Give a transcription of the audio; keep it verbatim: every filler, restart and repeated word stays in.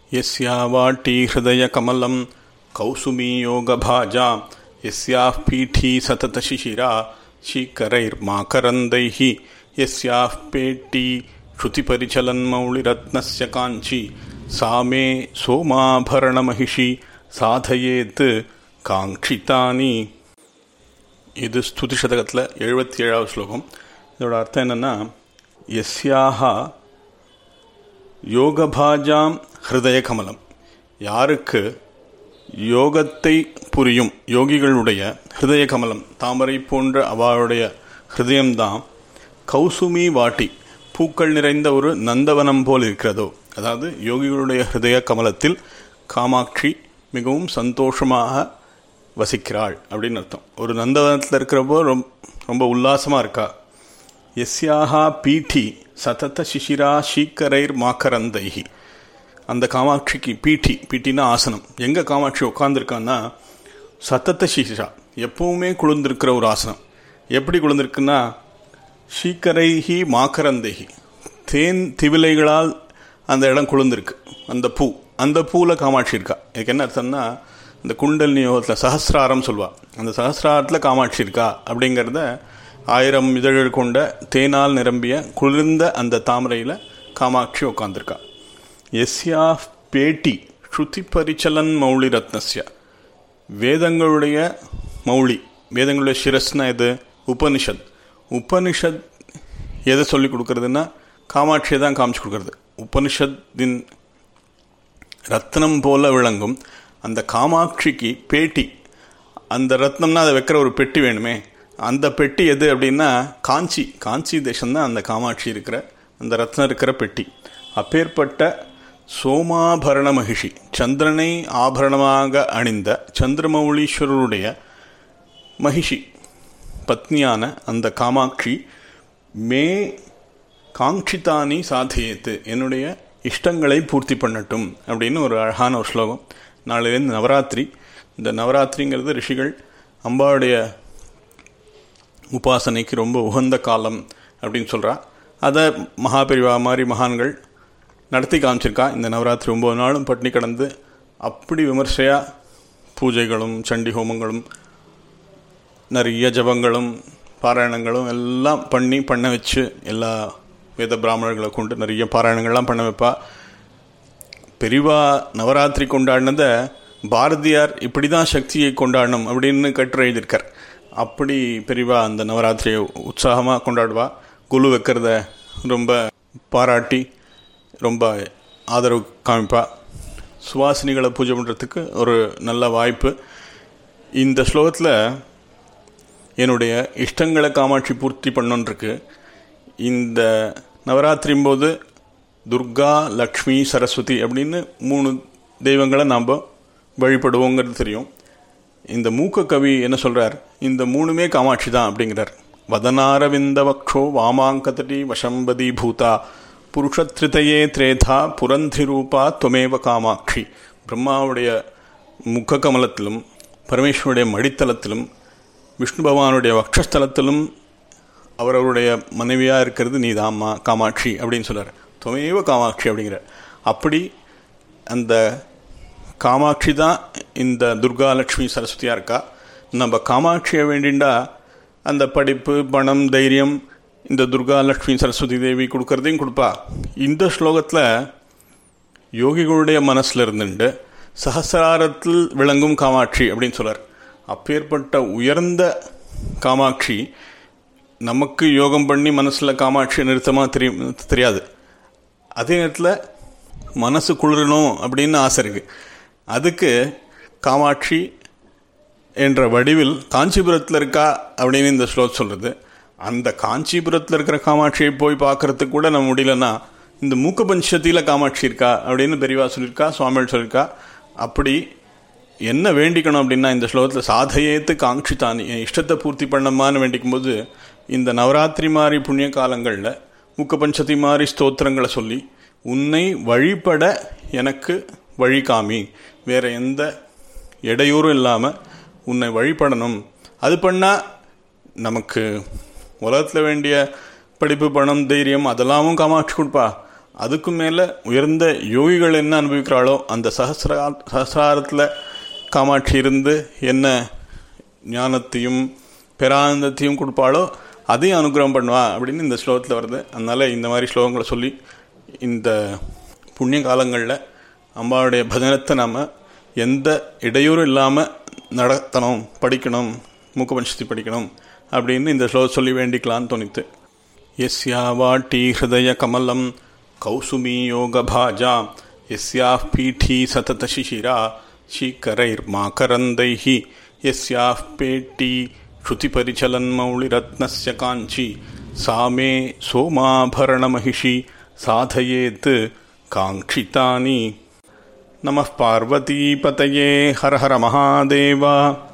यस्या वाटी हृदयकमलं कौसुमीयोगभाजा यस्याः पीठी सततशिशिरा शीकरैर्माकरन्दैः यस्याः पेटी श्रुतिपरिचलन्मौलिरत्नस्य काञ्ची सा मे सोमाभरणमहिषी சாதயேத் காங்க்ஷிதானி. இது ஸ்துதி சதகத்தில் எழுபத்தி ஏழாவது ஸ்லோகம். இதோட அர்த்தம் என்னென்னா, யஸ்யாஹா யோகபாஜாம் ஹிருதய கமலம், யாருக்கு யோகத்தை புரியும் யோகிகளுடைய ஹிருதய கமலம் தாமரை போன்ற அவளுடைய ஹிருதயம்தான் கௌசுமி வாட்டி, பூக்கள் நிறைந்த ஒரு நந்தவனம் போல் இருக்கிறதோ. அதாவது யோகிகளுடைய ஹிருதய கமலத்தில் காமாட்சி மிகவும் சந்தோஷமாக வசிக்கிறாள் அப்படின்னு அர்த்தம். ஒரு நந்தவனத்தில் இருக்கிறப்போ ரொம்ப ரொம்ப உல்லாசமாக இருக்கா. எஸ்யாஹா பீட்டி சதத சிசிரா ஷீக்கரைர் மாக்கரந்தைஹி, அந்த காமாட்சிக்கு பீட்டி, பீட்டினா ஆசனம். எங்கே காமாட்சி உட்காந்துருக்கான்னா சதத்த சிசிரா, எப்பவுமே குளிர்ந்திருக்கிற ஒரு ஆசனம். எப்படி குளிர்ந்திருக்குன்னா ஷீக்கரைஹி மாக்கரந்தைஹி, தேன் திவிலைகளால் அந்த இடம் குளிர்ந்திருக்கு. அந்த பூ, அந்த பூவில் காமாட்சி இருக்கா. இதுக்கு என்ன அர்த்தம்னா, இந்த குண்டலினி யோகத்தில் சஹஸ்ராரம் சொல்வாள், அந்த சஹஸ்ராரத்தில் காமாட்சி இருக்கா அப்படிங்கிறத ஆயிரம் இதழ்கள் கொண்ட தேனால் நிரம்பிய குளிர்ந்த அந்த தாமரையில் காமாட்சி உட்காந்துருக்கா. எஸ்யா பேட்டி ஸ்ருதி பரிச்சலன் மௌளி ரத்னஸ்ய, வேதங்களுடைய மௌளி, வேதங்களுடைய சிரஸ்னா எது? உபனிஷத். உபனிஷத் எதை சொல்லி கொடுக்கறதுன்னா காமாட்சியை தான் காமிச்சு கொடுக்கறது. உபனிஷத்தின் ரத்னம் போல விளங்கும் அந்த காமாட்சிக்கு பேட்டி, அந்த ரத்னம்னா அதை வைக்கிற ஒரு பெட்டி வேணுமே, அந்த பெட்டி எது அப்படின்னா காஞ்சி. காஞ்சி தேசம்தான் அந்த காமாட்சி இருக்கிற அந்த ரத்னம் இருக்கிற பெட்டி. அப்பேற்பட்ட சோமாபரண மகிஷி, சந்திரனை ஆபரணமாக அணிந்த சந்திரமௌலீஸ்வரருடைய மகிஷி பத்னியான அந்த காமாட்சி மே காங்க்ஷிதானி சாதயேத்து, என்னுடைய இஷ்டங்களை பூர்த்தி பண்ணட்டும் அப்படின்னு ஒரு அழகான ஒரு ஸ்லோகம். நாளையிலேருந்து நவராத்திரி. இந்த நவராத்திரிங்கிறது ரிஷிகள் அம்பாவுடைய உபாசனைக்கு ரொம்ப உகந்த காலம் அப்படின்னு சொல்கிறா. அதை மகாபெரிவா மாதிரி மகான்கள் நடத்தி காமிச்சிருக்கா. இந்த நவராத்திரி ஒம்பது நாளும் பட்டினி கடந்து அப்படி விமர்சையாக பூஜைகளும் சண்டி ஹோமங்களும் நிறைய ஜபங்களும் பாராயணங்களும் எல்லாம் பண்ணி பண்ண வச்சு எல்லா வேத பிராமணர்களை கொண்டு நிறைய பாராயணங்கள்லாம் பண்ண வைப்பா. பெரிவா நவராத்திரி கொண்டாடினதை பாரதியார் இப்படி தான் சக்தியை கொண்டாடணும் அப்படின்னு கட்டுரை எழுதியிருக்கார். அப்படி பெரிவா அந்த நவராத்திரியை உற்சாகமாக கொண்டாடுவா. குழு வைக்கிறத ரொம்ப பாராட்டி ரொம்ப ஆதரவு காமிப்பா. சுவாசினிகளை பூஜை பண்ணுறதுக்கு ஒரு நல்ல வாய்ப்பு. இந்த ஸ்லோகத்தில் என்னுடைய இஷ்டங்களை காமாட்சி பூர்த்தி பண்ணோன்றிருக்கு. இந்த நவராத்திரியும் போது துர்கா, லக்ஷ்மி, சரஸ்வதி அப்படின்னு மூணு தெய்வங்களை நாம் வழிபடுவோங்கிறது தெரியும். இந்த மூக்க கவி என்ன சொல்கிறார், இந்த மூணுமே காமாட்சி தான் அப்படிங்கிறார். வதனாரவிந்த வக்ஷோ வாமாங்கதடி வசம்பதி பூதா புருஷத்ரிதையே திரேதா புரந்தி ரூபா துவமேவ காமாட்சி. பிரம்மாவுடைய முக்க கமலத்திலும் பரமேஸ்வருடைய மடித்தளத்திலும் விஷ்ணு பகவானுடைய வக்ஷஸ்தலத்திலும் அவரவருடைய மனைவியாக இருக்கிறது நீ தாம்மா காமாட்சி அப்படின்னு சொல்கிறார். துவமேவ காமாட்சி அப்படிங்கிற. அப்படி அந்த காமாட்சி தான் இந்த துர்கா, லக்ஷ்மி, சரஸ்வதியாக இருக்கா. நம்ம காமாட்சியை வேண்டிண்டா அந்த படிப்பு, பணம், தைரியம் இந்த துர்கா, லக்ஷ்மி, சரஸ்வதி தேவி கொடுக்கறதையும் கொடுப்பா. இந்த ஸ்லோகத்தில் யோகிகளுடைய மனசில் இருந்துட்டு சஹஸ்ராரத்தில் விளங்கும் காமாட்சி அப்படின்னு சொல்கிறார். அப்பேற்பட்ட உயர்ந்த காமாட்சி நமக்கு யோகம் பண்ணி மனசில் காமாட்சி நிறுத்தமாக தெரியும் தெரியாது. அதே நேரத்தில் மனசு குளிரணும் அப்படின்னு ஆசை இருக்குது. அதுக்கு காமாட்சி என்ற வடிவில் காஞ்சிபுரத்தில் இருக்கா அப்படின்னு இந்த ஸ்லோகம் சொல்கிறது. அந்த காஞ்சிபுரத்தில் இருக்கிற காமாட்சியை போய் பார்க்குறதுக்கு கூட நம்ம முடியலன்னா இந்த மூக்க பஞ்சத்தில் காமாட்சி இருக்கா அப்படின்னு பெரியவா சொல்லியிருக்கா, சுவாமிகள் சொல்லியிருக்கா. அப்படி என்ன வேண்டிக்கணும் அப்படின்னா இந்த ஸ்லோகத்தில் சாதையேத்து காங்க்ஷிதானி, என் இஷ்டத்தை பூர்த்தி பண்ணமான்னு வேண்டிக்கும் போது இந்த நவராத்திரி மாதிரி புண்ணிய காலங்களில் முக்க பஞ்சதி மாதிரி ஸ்தோத்திரங்களை சொல்லி உன்னை வழிபட எனக்கு வழி காமி, வேறு எந்த இடையூறும் இல்லாமல் உன்னை வழிபடணும். அது பண்ணால் நமக்கு உலகத்தில் வேண்டிய படிப்பு, பணம், தைரியம் அதெல்லாமும் காமாட்சி கொடுப்பா. அதுக்கு மேலே உயர்ந்த யோகிகள் என்ன அனுபவிக்கிறாளோ அந்த சஹசிரா சஹசிராரத்தில் காமாட்சி இருந்து என்ன ஞானத்தையும் பேரானந்தத்தையும் கொடுப்பாளோ அதையும் அனுகிரகம் பண்ணுவா அப்படின்னு இந்த ஸ்லோகத்தில் வருது. அதனால் இந்த மாதிரி ஸ்லோகங்களை சொல்லி இந்த புண்ணிய காலங்களில் அம்பாவுடைய பஜனத்தை நாம் எந்த இடையூறும் இல்லாமல் நடத்தணும், படிக்கணும், மூக்கபஞ்சதி படிக்கணும் அப்படின்னு இந்த ஸ்லோகம் சொல்லி வேண்டிக்கலான்னு தோணித்து. யஸ்யா வாட்டி ஹிருதய கமலம் கௌசுமி யோக பாஜா யஸ்யா பீఠీ சதத சிசிரா ஷீக்கரைர் மாகரந்தைஹி யஸ்யா பேட்டி ஸ்ருதி பரிச்சலன் மௌளிரத்னஸ்ய காஞ்சி சாமே சோமாபரண மகிஷி சாதயேத் காங்க்ஷிதானி. நமः பார்வதி பதயே ஹர ஹர மகாதேவா.